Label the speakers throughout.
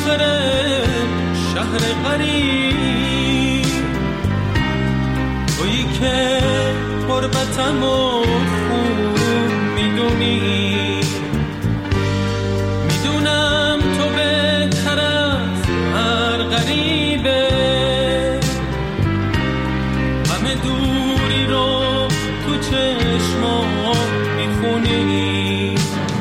Speaker 1: مسافر شهر غریب، تویی که غربتم و خوب میدونی، میدونم تو بهتر از هر غریبه، همه دوری رو تو چشمات میخونی،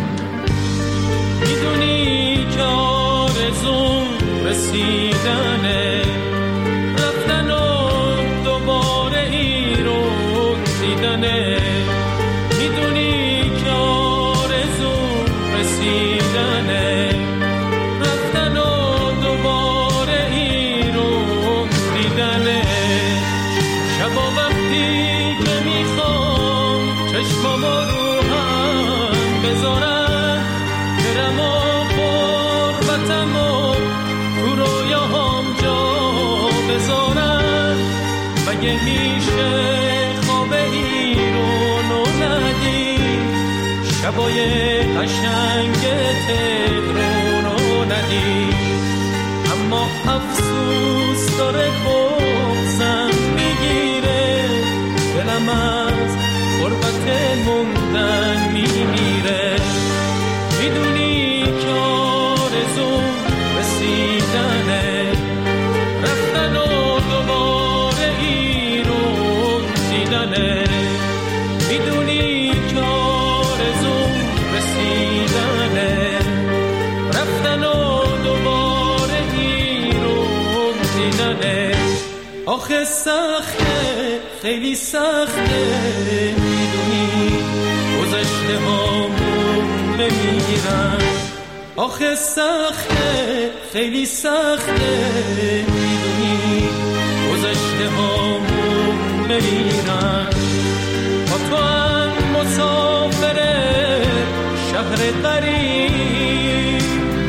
Speaker 1: میدونی که آرزوم رسیدنه، رفتن و دوباره ای رو دیدنه، میدونی که آرزوم رسیدنه، رفتن و دوباره ای رو دیدنه. شبا وقتی که میخوام چشمامو رو هم بذارم، برم و غربتم و تو رویاهام جا بذارم، مگه میشه خواب این رو نو ندی، شبای قشنگ تهران رو ندی. اما افسوس داره بغضم میگیره، دلم از غربت موندن میمیره، میدونی که آرزوم رسیدنه، رفتن و دوباره ای رو دیدنه، میدونی که آرزوم رسیدنه، رفتن و دوباره ای رو دیدنه. آخه سخته، خیلی سخته، میدونی گذشته هامون نمیگیرن، آخه سخته، خیلی سخته، میدونی گذشته هامون نمیگیرن. با تو هم مسافر شهر غریب،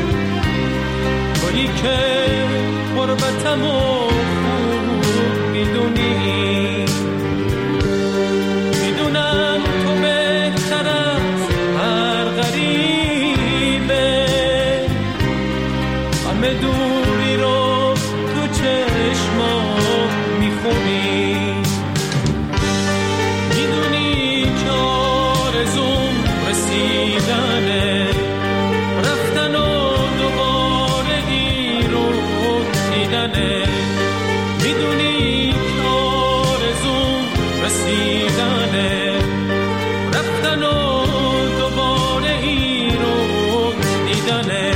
Speaker 1: تویی که غربتم و خوب میدونی، میدونم تو بهتر از هر غریبه، همه دوری رو تو چشمات میخونی، میدونی که آرزوم رسیدنه، رفتن و دوباره ای رو دیدنه، میدونی که آرزوم رسیدنه، رفتن و دوباره ای رو دیدنه.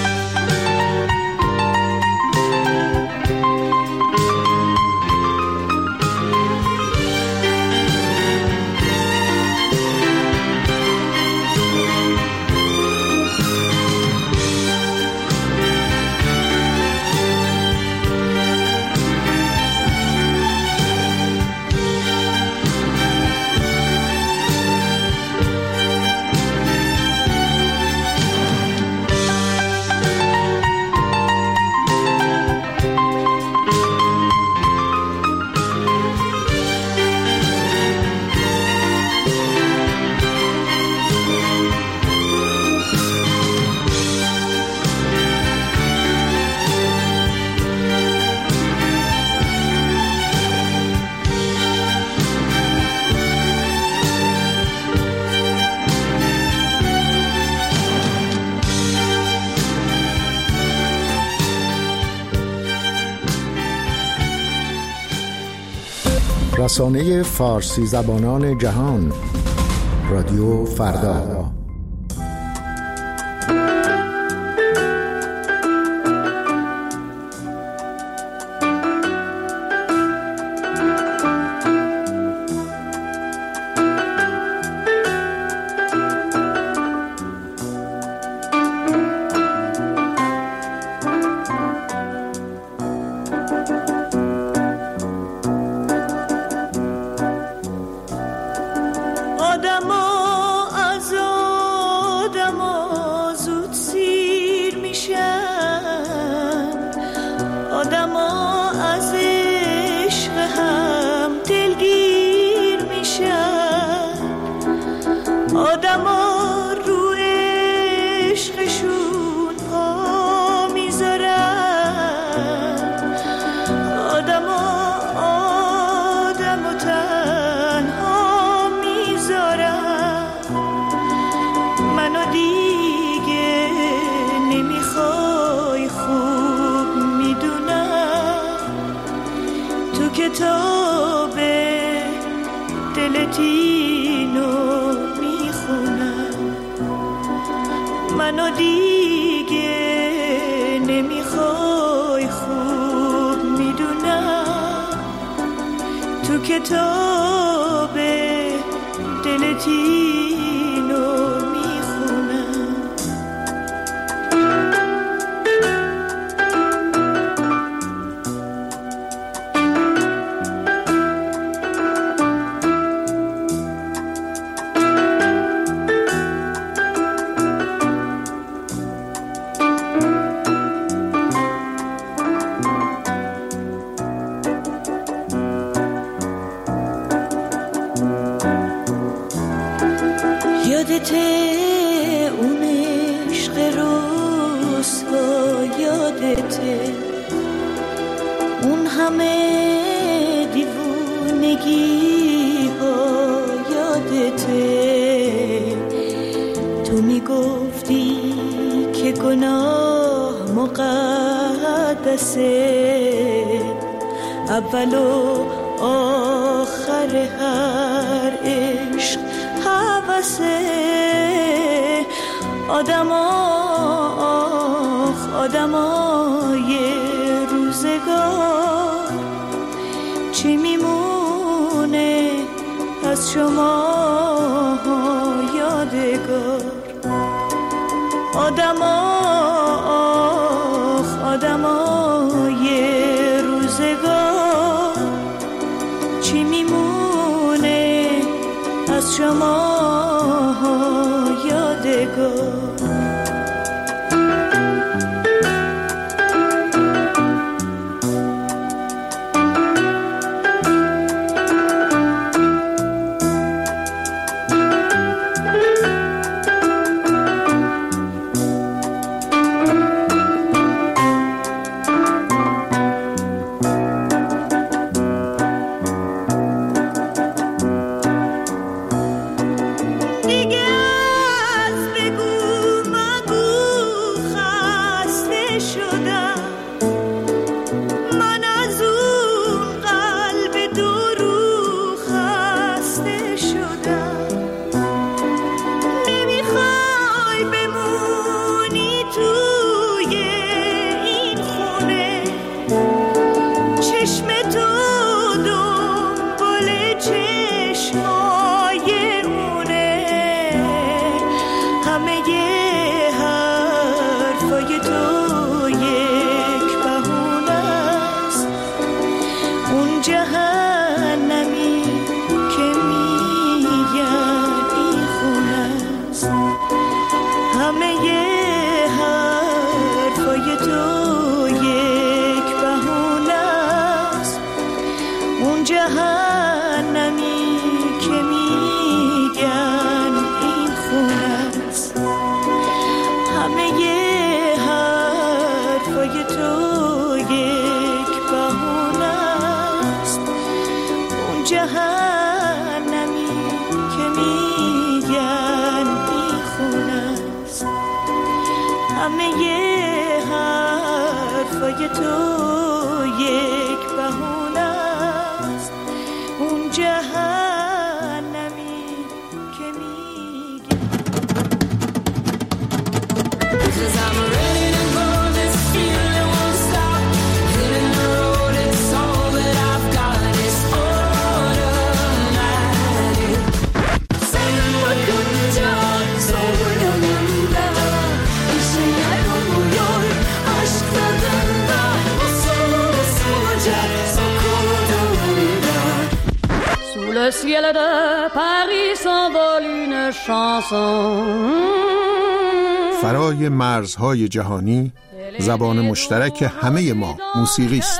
Speaker 2: رسانه فارسی زبانان جهان، رادیو فردا.
Speaker 3: آدم‌ها از منو دیگه نمیخوای، خوب میدونم تو کتاب دلت اینو میخونم. یادته اون عشق رسوا، یادته اون همه دیوونگی ها، یادته تو میگفتی که گناه مقدسه، اول و آخر هر عشق حوثه. آدمای روزگار چی میمونه از شما یادگار؟ آدمای روزگار چی میمونه از شما یادگار؟
Speaker 4: Le ciel de Paris s'envole une chanson.
Speaker 2: فرای مرزهای جهانی زبان مشترک همه ما موسیقی است.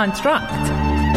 Speaker 5: آنتراکت.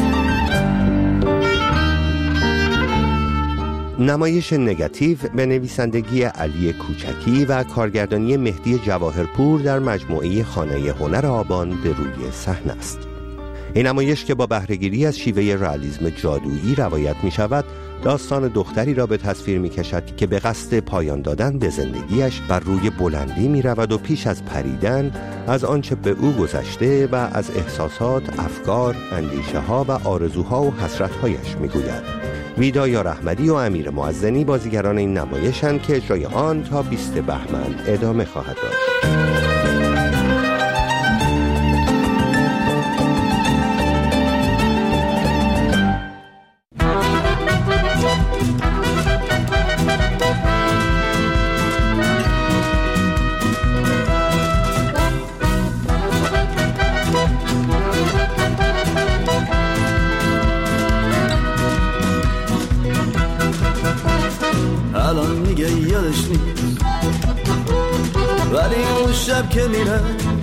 Speaker 6: نمایش نگاتیو به نویسندگی علی کوچکی و کارگردانی مهدی جواهرپور در مجموعه خانه هنر آبان به روی صحنه است. این نمایش که با بهره‌گیری از شیوه رئالیسم جادویی روایت می شود، داستان دختری را به تصویر می کشد که به قصد پایان دادن به زندگیش بر روی بلندی می رود و پیش از پریدن از آنچه به او گذشته و از احساسات، افکار، اندیشه ها و آرزوها و حسرتهایش می گوید. ویدا یار احمدی و امیر معزنی بازیگران این نمایشند که اجرای آن تا 20 بهمن ادامه خواهد داشت.
Speaker 7: الان میگه یادش نیست، ولی اون شب که میره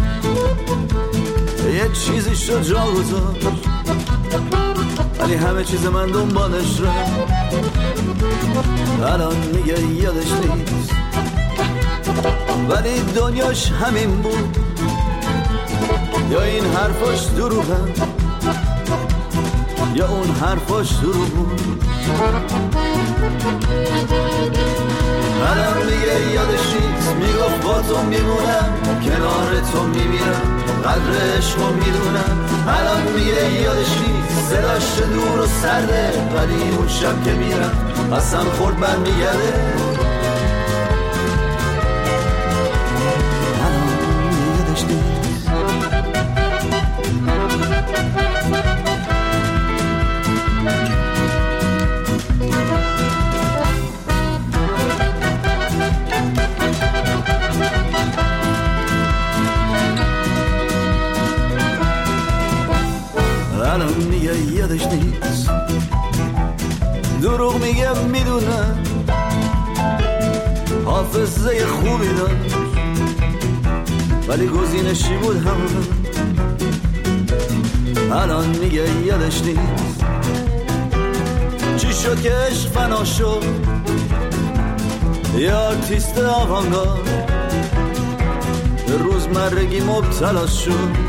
Speaker 7: یه چیزی شد جا گذاشت، ولی همه چیز من دنبالش رو. الان میگه یادش نیست، ولی دنیاش همین بود، یا این حرفاش دروغن یا اون حرفاش دروغ بود. الان میگه یادش نیست، میگفت با تو میمونم، کنار تو میمیرم، قدر عشقو میدونم. الان میگه یادش نیست، صداش دور و سرده، ولی اون شب که میرم قسم خورد برمیگرده. الان میگه یادش نیست. الان میگه یادش نیست، دروغ میگه میدونم، حافظه خوبی داشت ولی گزینشی بود همون. الان میگه یادش نیست، چی شد که عشق فنا شد، یه آرتیست آوانگارد به روزمرگی مبتلا شد.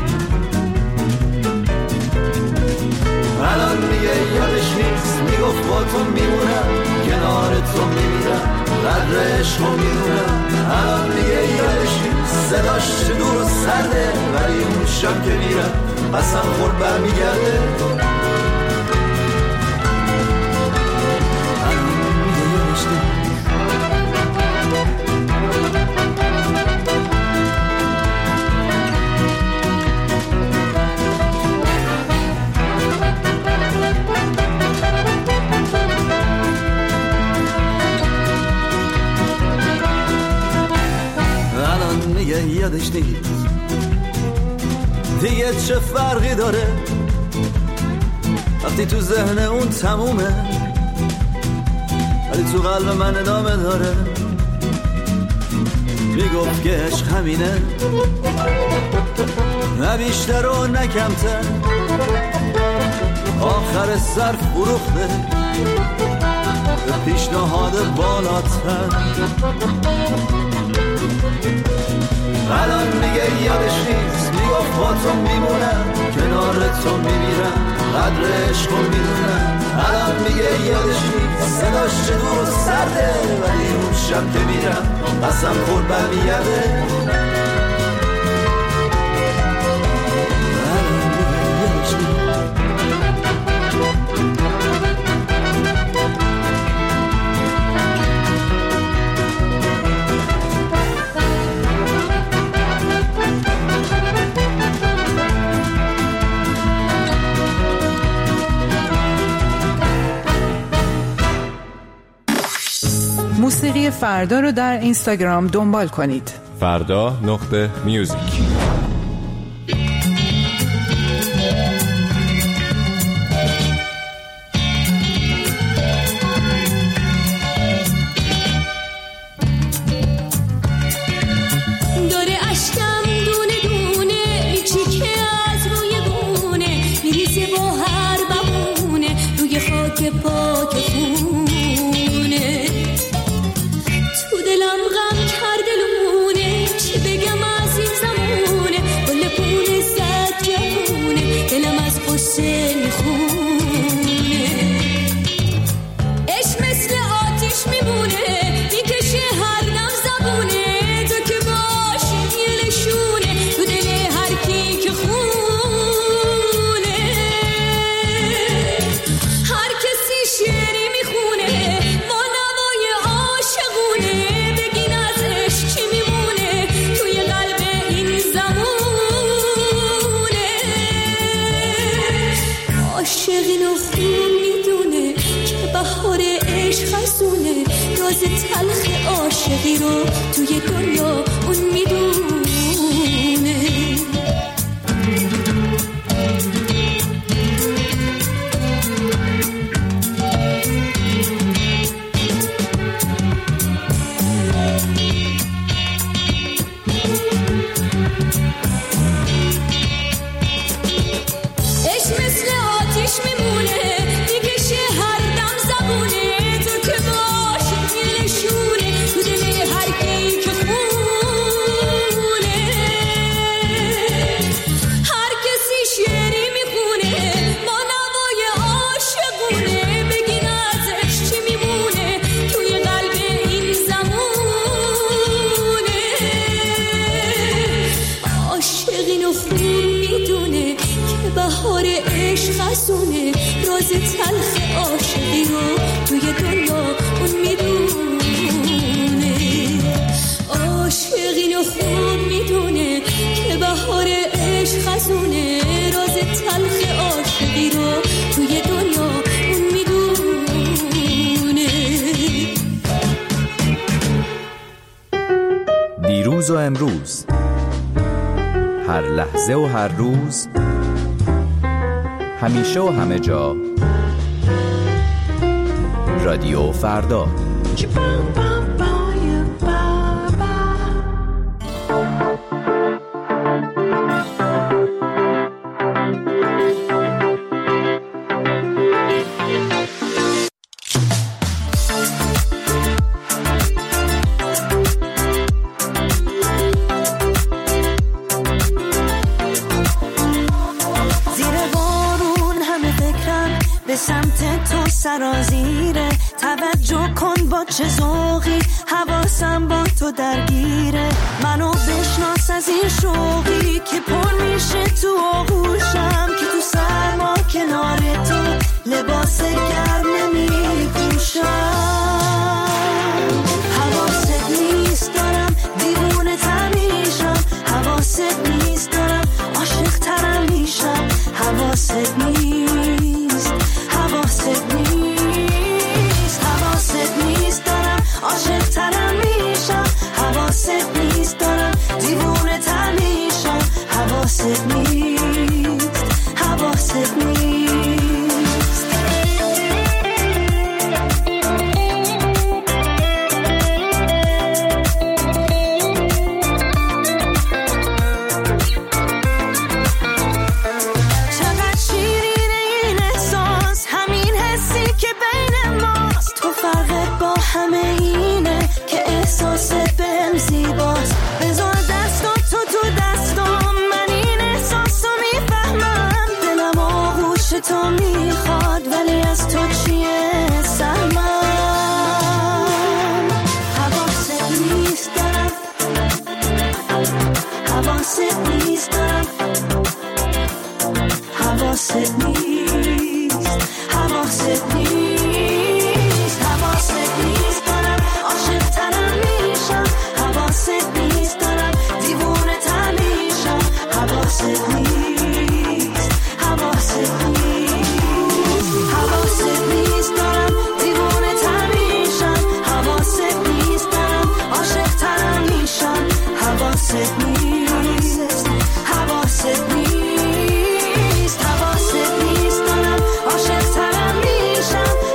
Speaker 7: الان میگه یادش نیست، میگفت با تو میمونم، کنار تو میمیرم، قدر عشقو میدونم. الان میگه یادش نیست، صداش دور و سرده، ولی اون شب که میرم قسم خورد برمیگرده. الان میگه یادش نیست. یادش نیست دیگه چه فرقی داره وقتی تو ذهن اون تمومه، ولی تو قلب من ادامه داره. میگفت که عشق همینه، نه بیشتر و نه کمتر، آخر سر فروخته به پیشنهاد بالاتر. الان میگه یادش نیست، میگفت با تو میمونم، کنار تو میمیرم، قدر عشقو میدونم. الان میگه یادش نیست، صداش دور و سرده، ولی اون شب که میرم قسم خورد برمیگرده.
Speaker 5: موسیقی فردا رو در اینستاگرام دنبال کنید.
Speaker 8: فردا.music.
Speaker 3: داره اشکم دونه دونه میچیکه از روی گونه، میریزه که پاک خونه، تو دلم غم کرده لونه، چی بگم از این زمونه، گل پونه زد جوونه، دلم از قصه میخونه. عشق مثل آتیش میمونه، میکشه هر دم زبونه، تو که باشی یه نشونه تو دل هر کی که خونه. هر کسی شعری میخونه با نوای عاشقونه، بگین از عشق چی میمونه توی قلب این زمونه. عاشقینو خوب میدونه که بهار عشق خزونه، راز تلخ عاشقی رو توی دنیا اون میدونه. عشق مثل آتیش میمونه، میکشه هر دم زبونه، تو که باشی یه نشونه تو دل هر کی که خونه. هر کسی شعری میخونه با نوای عاشقونه، بگین از عشق چی میمونه توی قلب این زمونه. عاشقینو خوب میدونه که بهار عشق خزونه، راز تلخ عاشقی رو توی دنیا اون میدونه. عاشقینو خوب میدونه که بهار عشق خزونه، راز تلخ عاشقی رو توی دنیا اون میدونه.
Speaker 9: دیروز و امروز، هر لحظه و هر روز، همیشه و همه جا، رادیو فردا.
Speaker 3: سرازیره، توجه کن با چه ذوقی، حواسم با تو درگیره، منو بشناس از این شوقی که پر میشه تو آغوشم، که تو سرما کنار تو لباس گرم نمیپوشم. حواست نیست دارم دیوونه تمیشم، حواست نیست دارم عاشق ترم میشم، حواست نیست، حواست نیست، حواست نیست دارم عاشق ترم میشم، حواست نیست دارم دیوونه تر میشم، حواست نیست، حواست نیست. تو میخواد ولی از تو چیه سلمان، حواست نیست دارم، حواست نیست دارم، حواست نیست، حواست نیست، حواست نیست دارم عاشق ترم میشم، حواست نیست دارم دیوونه تر میشم، حواست نیست، حواست نیست، حواست نیست دارم دیوونه تر میشم، حواست نیست دارم عاشق ترم میشم، حواست نیست، حواست نیست، حواست نیست دارم عاشق ترم میشم،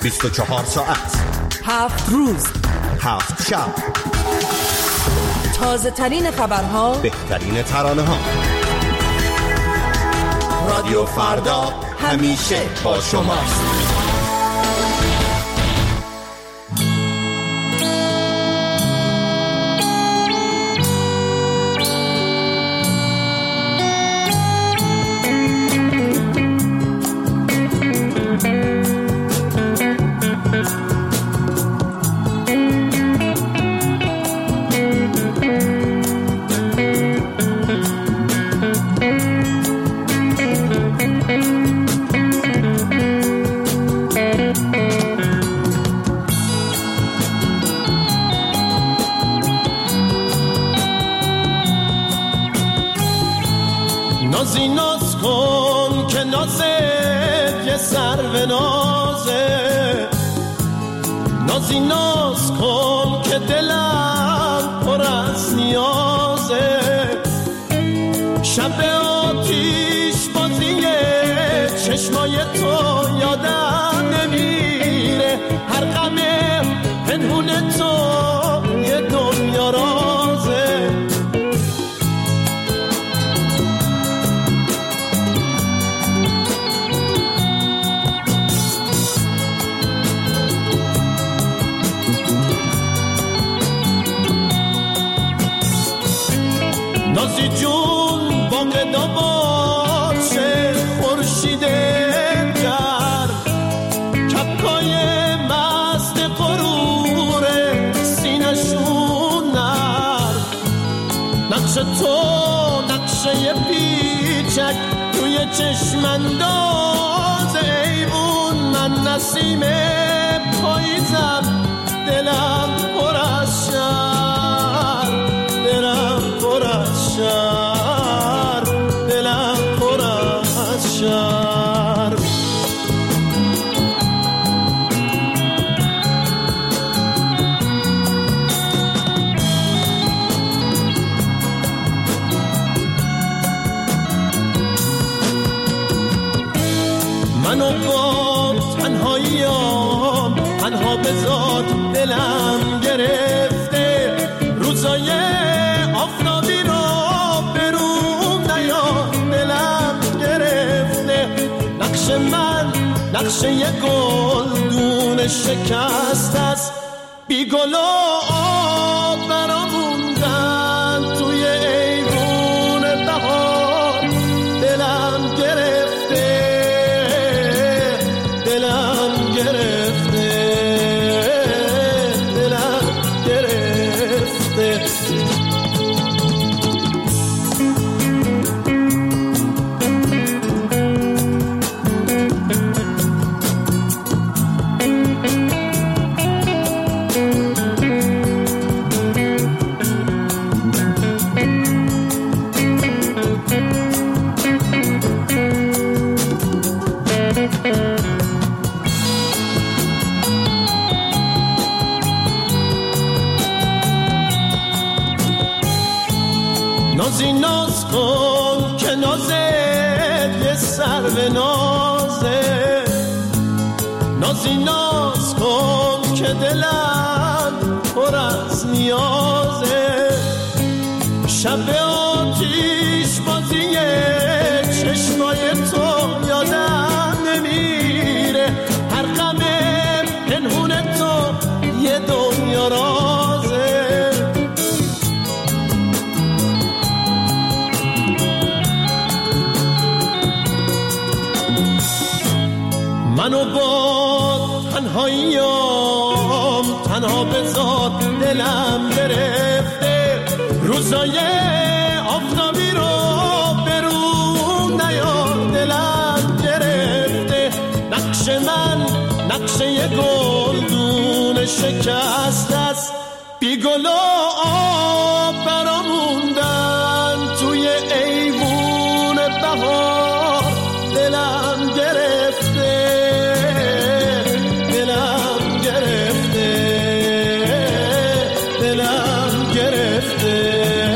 Speaker 2: 24 ساعت
Speaker 5: 7 روز
Speaker 2: 7 شب،
Speaker 5: تازه ترین خبرها،
Speaker 2: بهترین ترانه ها. رادیو فردا همیشه با شماست.
Speaker 1: نازی ناز کن که نازت یه سرو نازه، نازی ناز کن که دلم پر از نیازه، شب آتیش بازیه چشمای تو یادم نمیره، هر غم پنهون تو یه دنیا رازه. نازی جون باغ داواچه خورشیده کرد، کپکای مست غرور سینشون نرد، نقش تو نقشه پیچک توی چشم انداز ایوون، من نسیم پاییزم دلم پر از شهر، دلم پر از شهر، دلم پر از شهر. منو با تنهاییام تنها بذار، دلم گرفته روزای آفتابی رو برون نیار، دلم گرفته نقش من نقشه یه گلدون شکست است، بی گل و آب برام موندن توی ایوون بهار، دلم گرفته دلم گرفته دلم گرفته. نازی ناز کن که نازت یه سرو نازه، نازی ناز کن که دلم پر از نیازه، شب آتیش بازیه چشمای تو یادم نمیره، هر غم پنهون تو یه دنیا رازه. منو با تنهاییام تنها بذار، دلم گرفته روزای آفتابی رو برون نیار، دلم گرفته نقش من نقشه یه گلدون شکست است، بی گل و آب برام موندن توی ایوون بهار، دلم گرفته دلم گرفته دلم گرفته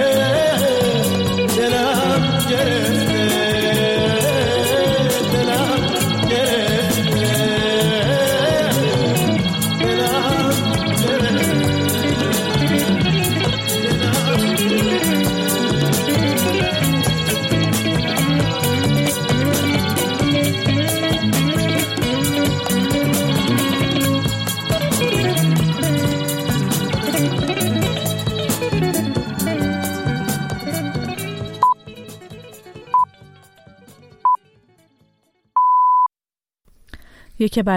Speaker 1: دلم گرفته دلم گرفته
Speaker 10: یکی